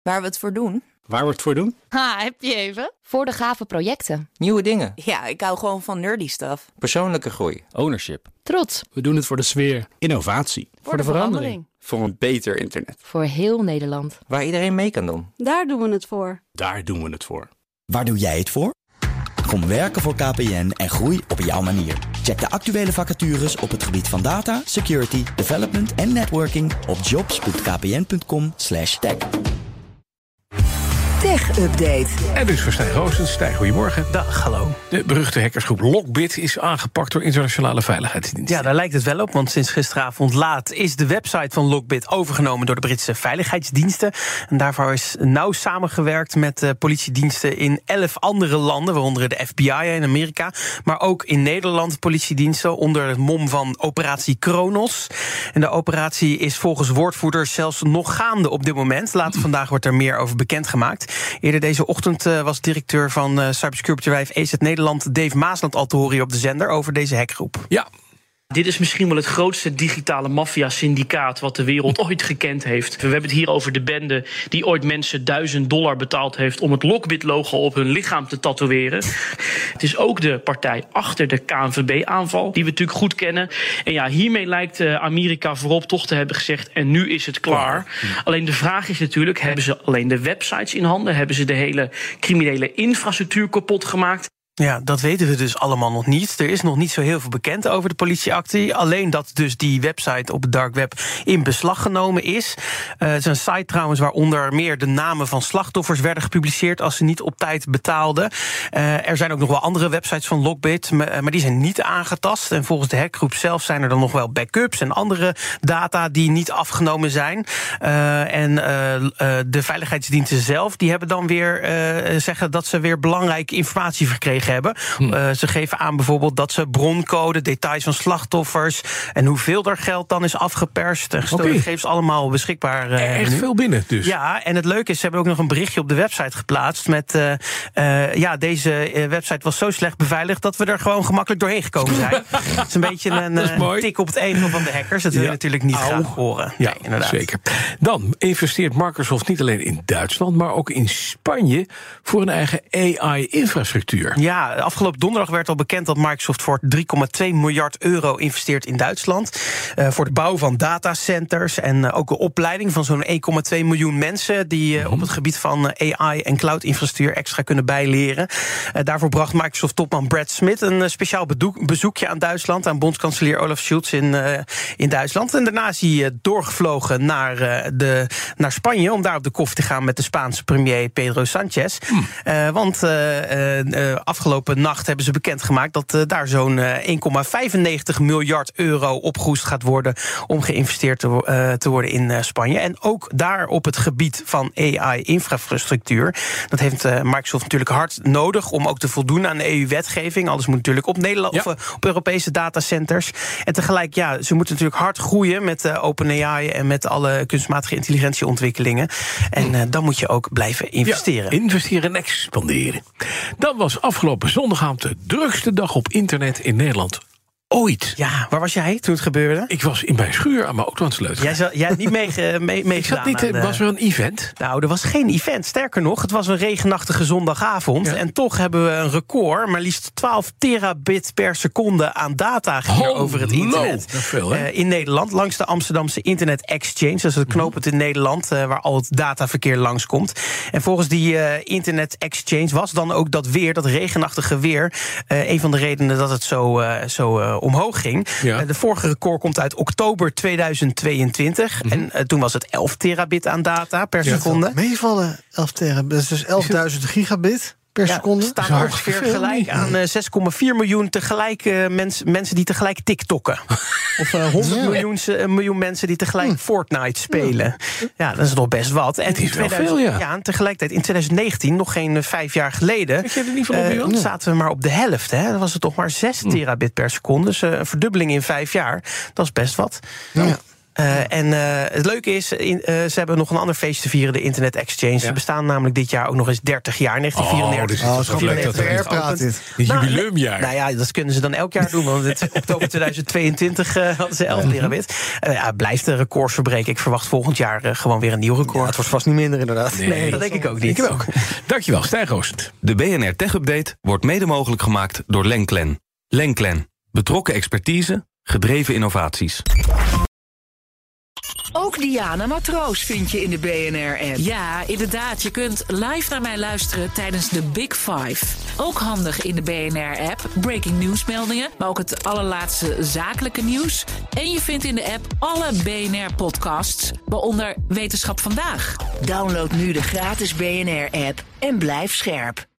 Waar we het voor doen? Waar we het voor doen? Heb je even? Voor de gave projecten. Nieuwe dingen. Ja, ik hou gewoon van nerdy stuff. Persoonlijke groei. Ownership. Trots. We doen het voor de sfeer. Innovatie. Voor de verandering. Voor een beter internet. Voor heel Nederland. Waar iedereen mee kan doen. Daar doen we het voor. Daar doen we het voor. Waar doe jij het voor? Kom werken voor KPN en groei op jouw manier. Check de actuele vacatures op het gebied van data, security, development en networking op jobs.kpn.com/tech. Tech Update. En dus voor Stijn Roosens. Stijn, goedemorgen. Dag, hallo. De beruchte hackersgroep Lockbit is aangepakt door internationale veiligheidsdiensten. Ja, daar lijkt het wel op, want sinds gisteravond laat is de website van Lockbit overgenomen door de Britse veiligheidsdiensten. En daarvoor is nauw samengewerkt met politiediensten in 11 andere landen, waaronder de FBI in Amerika, maar ook in Nederland politiediensten onder het mom van operatie Kronos. En de operatie is volgens woordvoerders zelfs nog gaande op dit moment. Later vandaag wordt er meer over bekendgemaakt. Eerder deze ochtend was directeur van cybersecurity-bedrijf EZ Nederland Dave Maasland al te horen op de zender over deze hackgroep. Ja. Dit is misschien wel het grootste digitale maffia-syndicaat wat de wereld ooit gekend heeft. We hebben het hier over de bende die ooit mensen $1000 betaald heeft om het Lockbit-logo op hun lichaam te tatoeëren. Het is ook de partij achter de KNVB-aanval, die we natuurlijk goed kennen. En ja, hiermee lijkt Amerika voorop toch te hebben gezegd, en nu is het klaar. Alleen de vraag is natuurlijk, hebben ze alleen de websites in handen? Hebben ze de hele criminele infrastructuur kapot gemaakt? Ja, dat weten we dus allemaal nog niet. Er is nog niet zo heel veel bekend over de politieactie. Alleen dat dus die website op het dark web in beslag genomen is. Het is een site trouwens waaronder meer de namen van slachtoffers werden gepubliceerd als ze niet op tijd betaalden. Er zijn ook nog wel andere websites van Lockbit, maar die zijn niet aangetast. En volgens de hackgroep zelf zijn er dan nog wel backups en andere data die niet afgenomen zijn. De veiligheidsdiensten zelf, die hebben dan weer zeggen dat ze weer belangrijke informatie verkregen hebben. Ze geven aan bijvoorbeeld dat ze broncode, details van slachtoffers en hoeveel er geld dan is afgeperst en gestolen gegevens allemaal beschikbaar. Echt veel binnen dus. Ja, en het leuke is, ze hebben ook nog een berichtje op de website geplaatst met deze website was zo slecht beveiligd dat we er gewoon gemakkelijk doorheen gekomen zijn. Het is een beetje een tik op het ego van de hackers. Dat wil je natuurlijk niet graag horen. Ja, nee, inderdaad. Zeker. Dan investeert Microsoft niet alleen in Duitsland, maar ook in Spanje voor een eigen AI-infrastructuur. Ja, afgelopen donderdag werd al bekend dat Microsoft voor €3,2 miljard investeert in Duitsland. Voor de bouw van datacenters en ook de opleiding van zo'n 1,2 miljoen mensen die op het gebied van AI en cloud-infrastructuur extra kunnen bijleren. Daarvoor bracht Microsoft-topman Brad Smith een speciaal bezoekje aan Duitsland, aan bondskanselier Olaf Scholz in Duitsland. En daarna is hij doorgevlogen naar Spanje om daar op de koffie te gaan met de Spaanse premier Pedro Sánchez. Want afgelopen nacht hebben ze bekendgemaakt dat daar zo'n €1,95 miljard opgehoest gaat worden om geïnvesteerd te worden in Spanje. En ook daar op het gebied van AI-infrastructuur. Dat heeft Microsoft natuurlijk hard nodig om ook te voldoen aan de EU-wetgeving. Alles moet natuurlijk op Nederland of op Europese datacenters. En tegelijk, ja, ze moeten natuurlijk hard groeien met OpenAI en met alle kunstmatige intelligentieontwikkelingen. En dan moet je ook blijven investeren. Ja, investeren en expanderen. Dan was afgelopen zondagavond de drukste dag op internet in Nederland ooit. Ja, waar was jij toen het gebeurde? Ik was in mijn schuur aan mijn auto aan het sleutelen. Jij had niet meegedaan. Was er een event? Nou, er was geen event. Sterker nog, het was een regenachtige zondagavond. Ja. En toch hebben we een record. Maar liefst 12 terabit per seconde aan data ging er over het internet. Dat is veel, hè? In Nederland, langs de Amsterdamse Internet Exchange. Dat is het knooppunt in Nederland waar al het dataverkeer langskomt. En volgens die Internet Exchange was dan ook dat regenachtige weer, een van de redenen dat het zo omhoog ging. Ja. De vorige record komt uit oktober 2022. En toen was het 11 terabit aan data per seconde. Meevallen 11 terabit, dat is dus 11.000 gigabit per seconde. Het staat ongeveer gelijk aan 6,4 miljoen mensen die tegelijk TikTokken. Of 100 miljoen mensen die tegelijk Fortnite spelen. Ja, dat is nog best wat. En het is wel veel, ja. En tegelijkertijd in 2019, nog geen 5 jaar geleden, zaten we maar op de helft. Hè. Dan was het toch maar 6 terabit per seconde. Dus een verdubbeling in 5 jaar. Dat is best wat. Ja. Het leuke is, ze hebben nog een ander feest te vieren, de Internet Exchange. Ze bestaan namelijk dit jaar ook nog eens 30 jaar, 1934. praat dit. Een jubileumjaar. Nou ja, dat kunnen ze dan elk jaar doen. Want in oktober 2022 hadden ze 11 terabit. Het blijft een record verbreken. Ik verwacht volgend jaar gewoon weer een nieuw record. Ja, het wordt vast niet minder inderdaad. Nee, dat denk ik ook niet. Ik ook. Dankjewel, Stijn Roosend. De BNR Tech Update wordt mede mogelijk gemaakt door Lenklen. Lenklen. Betrokken expertise, gedreven innovaties. Ook Diana Matroos vind je in de BNR-app. Ja, inderdaad. Je kunt live naar mij luisteren tijdens de Big Five. Ook handig in de BNR-app. Breaking nieuwsmeldingen, maar ook het allerlaatste zakelijke nieuws. En je vindt in de app alle BNR-podcasts, waaronder Wetenschap Vandaag. Download nu de gratis BNR-app en blijf scherp.